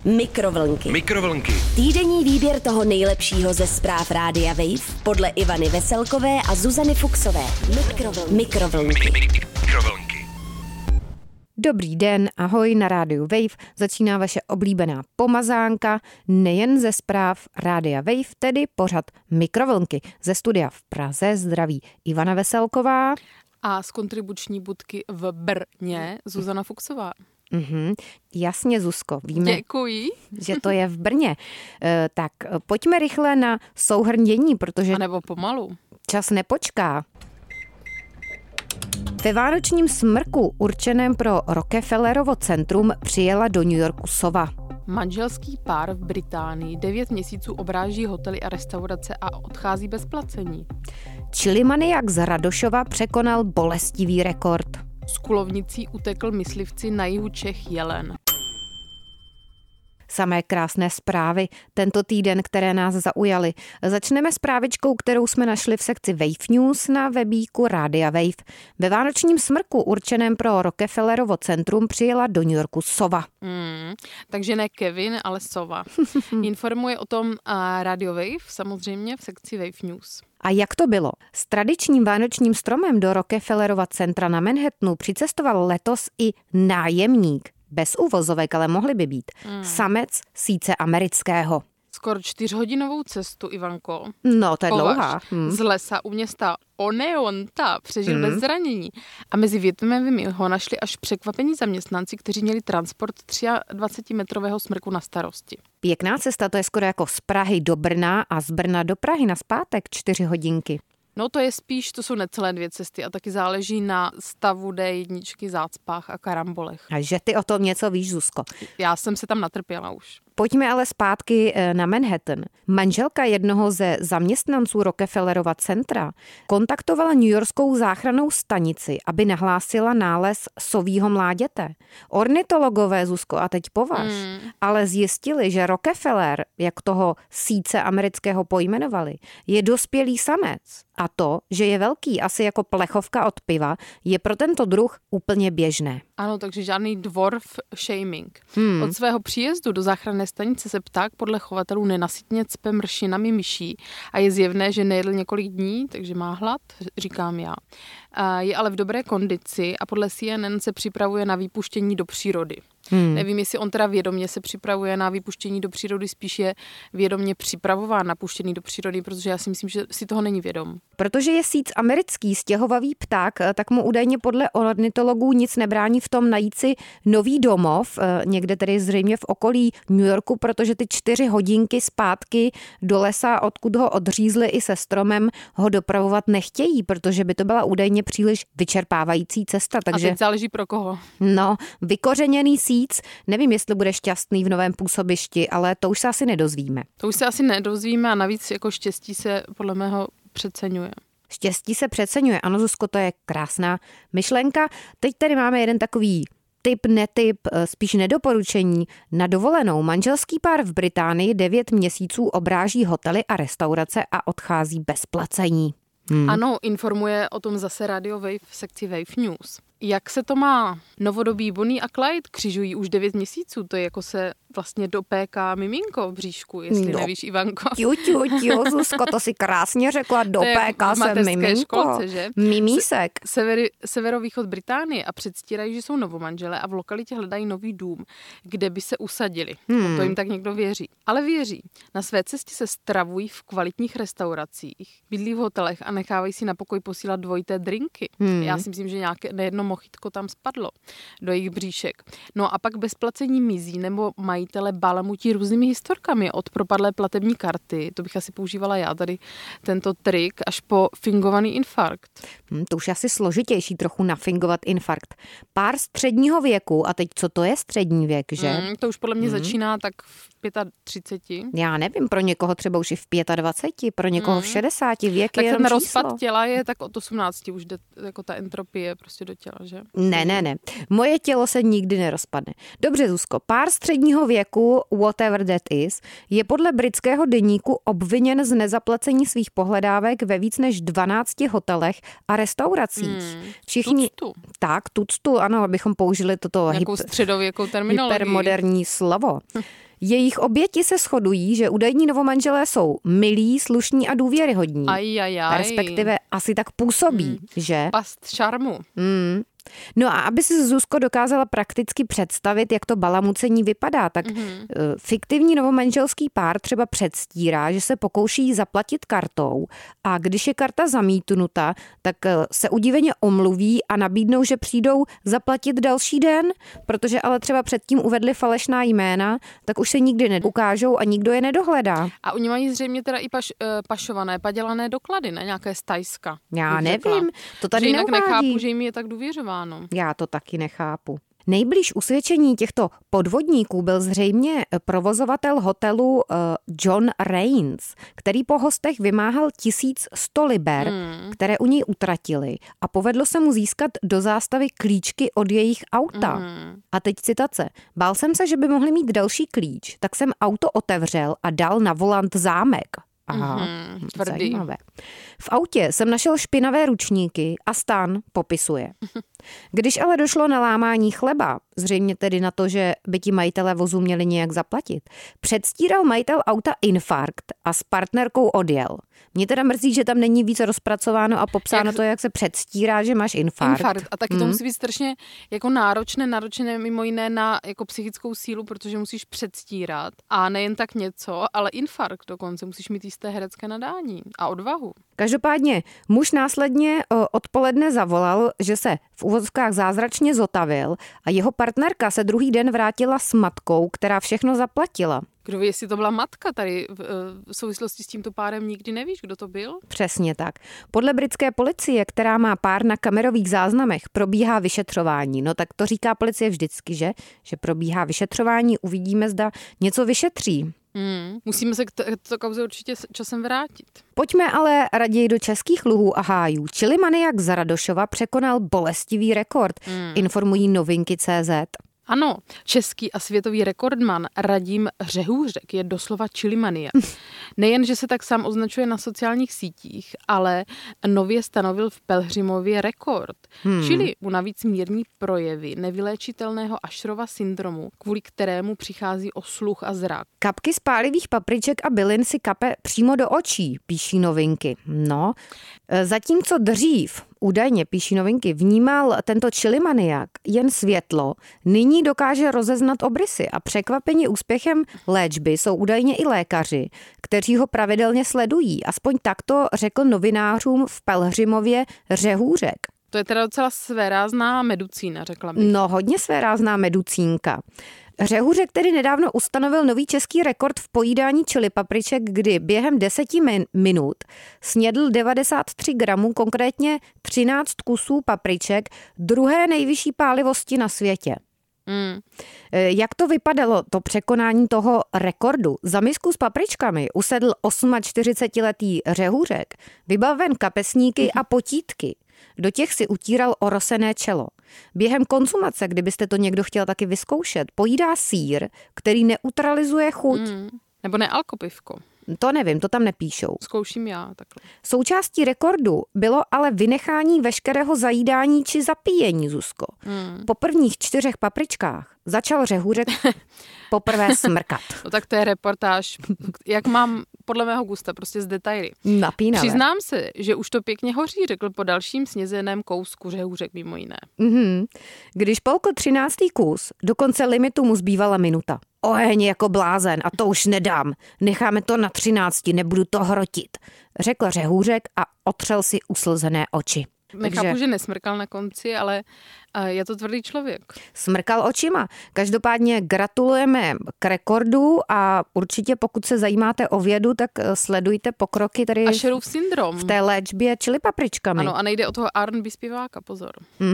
Mikrovlnky. Týdenní výběr toho nejlepšího ze zpráv Rádia Wave podle Ivany Veselkové a Zuzany Fuxové. Mikrovlnky. Dobrý den, ahoj na rádiu Wave. Začíná vaše oblíbená pomazánka, nejen ze zpráv Rádia Wave, tedy pořad Mikrovlnky. Ze studia v Praze zdraví Ivana Veselková. A z kontribuční budky v Brně Zuzana Fuxová. Jasně, Zuzko, víme, Děkuji. že to je v Brně. Tak pojďme rychle na souhrn dění, protože A nebo pomalu. čas nepočká. Ve vánočním smrku určeném pro Rockefellerovo centrum přijela do New Yorku sova. Manželský pár v Británii 9 měsíců obráží hotely a restaurace a odchází bez placení. Čilimaniak z Radošova překonal bolestivý rekord. Z kulovnicí utekl myslivci na jihu Čech jelen. Samé krásné zprávy tento týden, které nás zaujaly. Začneme zprávičkou, kterou jsme našli v sekci Wave News na webíku Rádia Wave. Ve vánočním smrku určeném pro Rockefellerovo centrum přijela do New Yorku sova. Takže ne Kevin, ale sova. Informuje o tom Radio Wave, samozřejmě v sekci Wave News. A jak to bylo? S tradičním vánočním stromem do Rockefellerova centra na Manhattanu přicestoval letos i nájemník. Bez uvozovek, ale mohly by být. Samec síce amerického. Skoro 4hodinovou cestu, Ivanko. No, to je dlouhá. Z lesa u města Oneonta přežil bez zranění. A mezi Vietnamevými ho našli až překvapení zaměstnanci, kteří měli transport 23metrového smrku na starosti. Pěkná cesta, to je skoro jako z Prahy do Brna a z Brna do Prahy nazpátek 4 hodinky. No to jsou necelé 2 cesty a taky záleží na stavu D1, zácpách a karambolech. A že ty o tom něco víš, Zuzko. Já jsem se tam natrpěla už. Pojďme ale zpátky na Manhattan. Manželka jednoho ze zaměstnanců Rockefellerova centra kontaktovala newyorskou záchrannou stanici, aby nahlásila nález sovího mláděte. Ornitologové, Zuzko, a teď považ, ale zjistili, že Rockefeller, jak toho síce amerického pojmenovali, je dospělý samec. A to, že je velký, asi jako plechovka od piva, je pro tento druh úplně běžné. Ano, takže žádný dwarf shaming. Od svého příjezdu do záchranné stanice se pták podle chovatelů nenasytně cpe mršinami myší a je zjevné, že nejedl několik dní, takže má hlad, říkám já. Je ale v dobré kondici a podle CNN se připravuje na výpuštění do přírody. Nevím, jestli on teda vědomě se připravuje na výpuštění do přírody, spíš je vědomě připravován na puštění do přírody, protože já si myslím, že si toho není vědom. Protože je síc americký stěhovavý pták, tak mu údajně podle ornitologů nic nebrání v tom najít si nový domov, někde tedy zřejmě v okolí New Yorku, protože ty 4 hodinky zpátky do lesa, odkud ho odřízli i se stromem, ho dopravovat nechtějí, protože by to byla údajně příliš vyčerpávající cesta. Takže, a teď záleží pro koho. No, vykořeněný síc, nevím, jestli bude šťastný v novém působišti, ale to už se asi nedozvíme. To už se asi nedozvíme a navíc jako štěstí se podle mého přeceňuje. Štěstí se přeceňuje, ano, Zuzko, to je krásná myšlenka. Teď tady máme jeden takový netip, spíš nedoporučení. Na dovolenou manželský pár v Británii 9 měsíců obráží hotely a restaurace a odchází bez placení. Ano, informuje o tom zase Radio Wave v sekci Wave News. Jak se to má? Novodobí Bonnie a Clyde křižují už 9 měsíců, to je jako se vlastně dopéká miminko v bříšku, jestli nevíš, Ivanko. Ťu, Zuzko, to si krásně řekla, dopéká se miminko. Školce, že? Mimísek. Severovýchod Británie a předstírají, že jsou novomanželé a v lokalitě hledají nový dům, kde by se usadili. To jim tak někdo věří. Ale věří. Na své cestě se stravují v kvalitních restauracích, bydlí v hotelech a nechávají si na pokoj posílat dvojité drinky. Já si myslím, že nějaké nejedno mochitko tam spadlo do jejich bříšek. No a pak bez placení mizí nebo majitele balamutí různými historkami od propadlé platební karty. To bych asi používala já tady tento trik až po fingovaný infarkt. To už je asi složitější trochu nafingovat infarkt. Pár středního věku, a teď co to je střední věk, že? To už podle mě začíná tak v 35. Já nevím, pro někoho třeba už i v 25, pro někoho v 60, věk tak je jenom ten číslo. rozpad těla je tak od 18 už jde jako ta entropie prostě do těla, že? Ne. Moje tělo se nikdy nerozpadne. Dobře, Zuzko, pár středního věku, whatever that is, je podle britského deníku obviněn z nezaplacení svých pohledávek ve víc než 12 hotelech a restauracích. Všichni, tuctu, ano, abychom použili toto nějakou středověkou terminologii. Hypermoderní slovo. Jejich oběti se shodují, že údajní novomanželé jsou milí, slušní a důvěryhodní. Respektive asi tak působí, že? Past šarmu. No a aby si Zuzko dokázala prakticky představit, jak to balamucení vypadá, tak fiktivní novomanželský pár třeba předstírá, že se pokouší zaplatit kartou a když je karta zamítnuta, tak se udiveně omluví a nabídnou, že přijdou zaplatit další den, protože ale třeba předtím uvedli falešná jména, tak už se nikdy neukážou a nikdo je nedohledá. A oni mají zřejmě teda i pašované, padělané doklady, ne? Nějaké z Thajska. Já nevím, to tady neuvádí. neuvádí. Nechápu, že jim je tak důvěřováno. Já to taky nechápu. Nejblíž usvědčení těchto podvodníků byl zřejmě provozovatel hotelu John Rains, který po hostech vymáhal 1100 liber, které u něj utratili a povedlo se mu získat do zástavy klíčky od jejich auta. A teď citace. Bál jsem se, že by mohli mít další klíč, tak jsem auto otevřel a dal na volant zámek. Aha, zajímavé. V autě jsem našel špinavé ručníky a Stan popisuje. Když ale došlo na lámání chleba, zřejmě tedy na to, že by ti majitelé vozu měli nějak zaplatit, předstíral majitel auta infarkt a s partnerkou odjel. Mě teda mrzí, že tam není víc rozpracováno a popsáno to, jak se předstírá, že máš infarkt. A taky to musí být strašně jako náročné mimo jiné na jako psychickou sílu, protože musíš předstírat a nejen tak něco, ale infarkt dokonce, musíš mít jisté herecké nadání a odvahu. Každopádně muž následně odpoledne zavolal, že se v uvozovkách zázračně zotavil a jeho partnerka se druhý den vrátila s matkou, která všechno zaplatila. Kdo ví, jestli to byla matka tady v souvislosti s tímto párem, nikdy nevíš, kdo to byl? Přesně tak. Podle britské policie, která má pár na kamerových záznamech, probíhá vyšetřování. No tak to říká policie vždycky, že probíhá vyšetřování, uvidíme, zda něco vyšetří. Musíme se k této kauze určitě časem vrátit. Pojďme ale raději do českých luhů a hájů. Čili maniak z Radošova překonal bolestivý rekord, informují Novinky.cz. Ano, český a světový rekordman Radim Řehůřek je doslova chilimaniak. Nejen, že se tak sám označuje na sociálních sítích, ale nově stanovil v Pelhřimově rekord. Chili mu navíc mírní projevy nevyléčitelného Asherova syndromu, kvůli kterému přichází o sluch a zrak. Kapky z pálivých papriček a bylin si kape přímo do očí, píší Novinky. No, zatímco dřív, údajně píší Novinky, vnímal tento chilimaniak jen světlo, nyní dokáže rozeznat obrysy a překvapení úspěchem léčby jsou údajně i lékaři, kteří ho pravidelně sledují. Aspoň takto řekl novinářům v Pelhřimově Řehůřek. To je teda docela svérázná medicína, řekla bych. No, hodně svérázná medicínka. Řehůřek tedy nedávno ustanovil nový český rekord v pojídání chili papriček, kdy během 10 minut snědl 93 gramů, konkrétně 13 kusů papriček, druhé nejvyšší pálivosti na světě. Jak to vypadalo, to překonání toho rekordu? Za misku s papričkami usedl 48letý Řehůřek, vybaven kapesníky a potítky. Do těch si utíral orosené čelo. Během konzumace, kdybyste to někdo chtěl taky vyzkoušet, pojídá sýr, který neutralizuje chuť. Nebo nealkopivko. To nevím, to tam nepíšou. Zkouším já takhle. Součástí rekordu bylo ale vynechání veškerého zajídání či zapíjení, Zuzko. Po prvních 4 papričkách začal Řehůřek poprvé smrkat. No tak to je reportáž, jak mám podle mého gusta, prostě z detaily. Napínavé. Přiznám se, že už to pěkně hoří, řekl po dalším snězeném kousku Řehůřek mimo jiné. Když polkl 13. kus, do konce limitu mu zbývala minuta. Oheň jako blázen a to už nedám. Necháme to na 13, nebudu to hrotit, řekl Řehůřek a otřel si uslzené oči. Nechápu, že nesmrkal na konci, ale je to tvrdý člověk. Smrkal očima. Každopádně gratulujeme k rekordu a určitě pokud se zajímáte o vědu, tak sledujte pokroky tady Asherův syndrom. V té léčbě chili papričkami. Ano, a nejde o toho R&B zpěváka, pozor.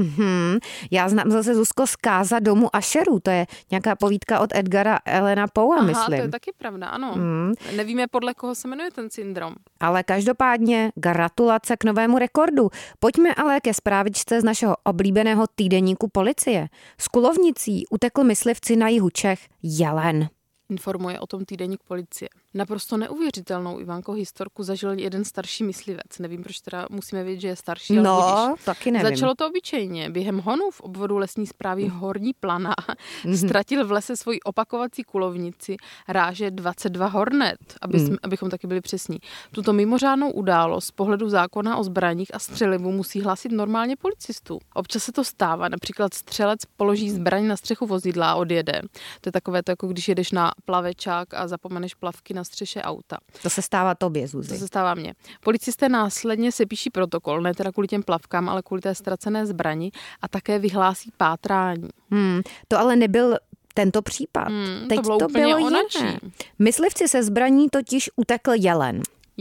Já znám zase, Zuzko, Zkáza domu Asherů, to je nějaká povídka od Edgara Allana Poea, myslím. To je taky pravda, ano. Nevíme, podle koho se jmenuje ten syndrom. Ale každopádně gratulace k novému rekordu. Pojďme ale ke zprávičce z našeho oblíbeného týdeníku Policie. Z Kulovnicí utekl myslivci na jihu Čech jelen. Informuje o tom týdeník Policie. Naprosto neuvěřitelnou, Ivanko, historku zažil jeden starší myslivec. Nevím, proč teda musíme vědět, že je starší, ale budíš. Taky nevím. Začalo to obyčejně. Během honu v obvodu lesní správy Horní Plana ztratil v lese svoji opakovací kulovnici ráže 22 hornet, abychom taky byli přesní. Tuto mimořádnou událost z pohledu zákona o zbraních a střelivu musí hlásit normálně policistů. Občas se to stává, například střelec položí zbraň na střechu vozidla a odjede. To je takové to, jako když jedeš na plavečák a zapomeneš plavky na střeše auta. To se stává tobě, Zuzi. To se stává mně. Policisté následně se píší protokol, ne teda kvůli těm plavkám, ale kvůli té ztracené zbrani a také vyhlásí pátrání. To ale nebyl tento případ. Teď to bylo jiné. Myslivci se zbraní totiž utekl jelen.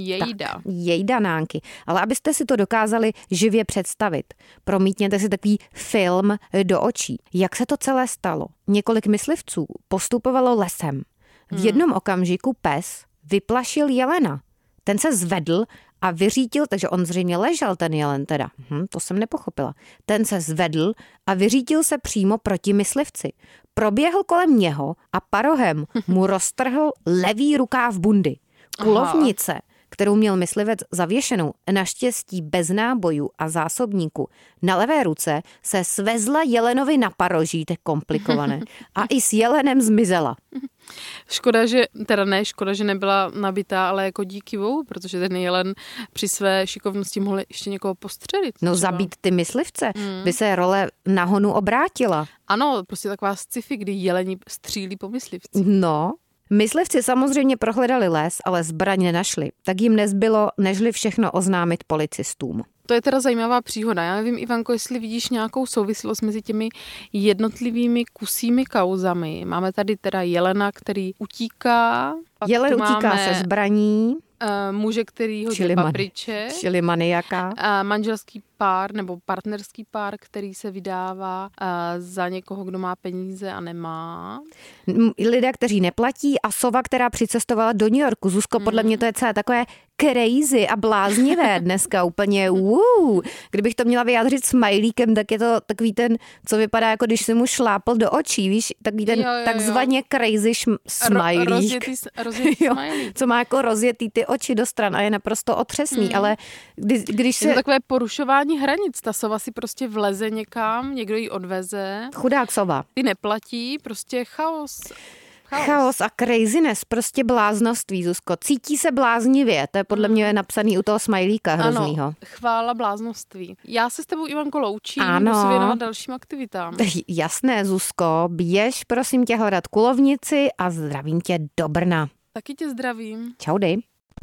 Jejda, Nánky. Ale abyste si to dokázali živě představit, promítněte si takový film do očí. Jak se to celé stalo? Několik myslivců postupovalo lesem. V jednom okamžiku pes vyplašil jelena. Ten se zvedl a vyřítil, takže on zřejmě ležel, ten jelen teda. To jsem nepochopila. Ten se zvedl a vyřítil se přímo proti myslivci. Proběhl kolem něho a parohem mu roztrhl levý rukáv bundy. Kulovnice, kterou měl myslivec zavěšenou, naštěstí bez nábojů a zásobníku, na levé ruce se svezla jelenovi na paroží, to je komplikované, a i s jelenem zmizela. Škoda, že nebyla nabitá, ale jako díky bohu, protože ten jelen při své šikovnosti mohl ještě někoho postřelit. No třeba zabít ty myslivce, by se role na honu obrátila. Ano, prostě taková sci-fi, kdy jeleni střílí po myslivci. No, myslivci samozřejmě prohledali les, ale zbraň nenašli. Tak jim nezbylo, nežli všechno oznámit policistům. To je teda zajímavá příhoda. Já nevím, Ivanko, jestli vidíš nějakou souvislost mezi těmi jednotlivými kusími kauzami. Máme tady teda jelena, který utíká. Jelen utíká se zbraní. Muže, který hodí papriče. Čili maniaka. Manželský pár nebo partnerský pár, který se vydává za někoho, kdo má peníze a nemá. Lidé, kteří neplatí a sova, která přicestovala do New Yorku. Zuzko, podle mě to je celé takové crazy a bláznivé dneska úplně. Kdybych to měla vyjádřit smajlíkem, tak je to takový ten, co vypadá jako když si mu šlápl do očí, víš, takový ten takzvaně crazy smajlík. Rozjetý smajlík. Co má jako rozjetý ty oči do stran a je naprosto otřesný, ale když se... Je to takové porušování hranic. Ta sova si prostě vleze někam, někdo ji odveze. Chudák sova. Ty neplatí, prostě chaos. Chaos a craziness, prostě bláznoství, Zuzko. Cítí se bláznivě, to je podle mě napsaný u toho smajlíka hroznýho. Ano, chvála bláznoství. Já se s tebou, Ivanko, loučím, musím věnovat dalším aktivitám. Jasné, Zuzko, běž prosím tě hledat kulovnici a zdravím tě do Brna. Taky tě zdravím. Čaudy.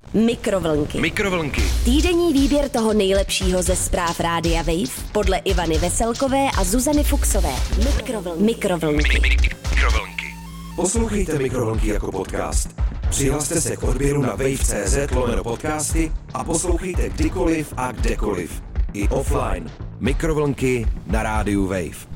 Mikrovlnky. Týdenní výběr toho nejlepšího ze zpráv Rádia Wave podle Ivany Veselkové a Zuzany Fuksové. Mikrovlnky. Poslouchejte Mikrovlnky jako podcast. Přihlaste se k odběru na wave.cz/podcasty a poslouchejte kdykoliv a kdekoliv. I offline. Mikrovlnky na rádiu Wave.